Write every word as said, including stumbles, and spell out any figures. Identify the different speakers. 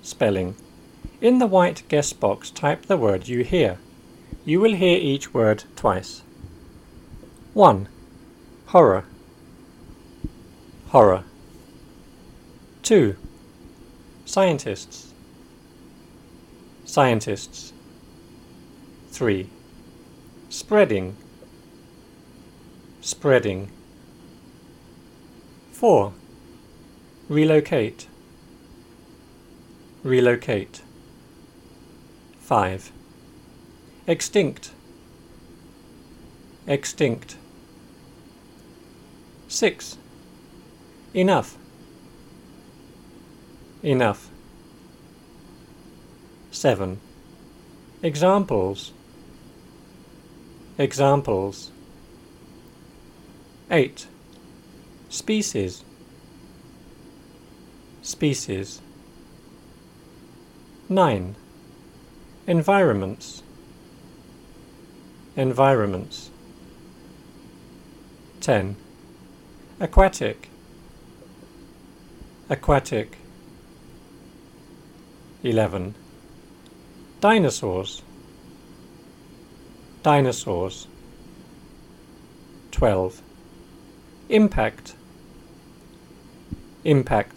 Speaker 1: Spelling. In the white guess box, type the word you hear. You will hear each word twice. one. Horror. Horror. two. Scientists. Scientists. three. Spreading. Spreading. four. Relocate. Relocate. five. Extinct. Extinct. six. Enough. Enough. seven. Examples. Examples. eight. Species. Species. nine. Environments. Environments. ten. Aquatic. Aquatic. eleven. Dinosaurs. Dinosaurs. twelve. Impact. Impact.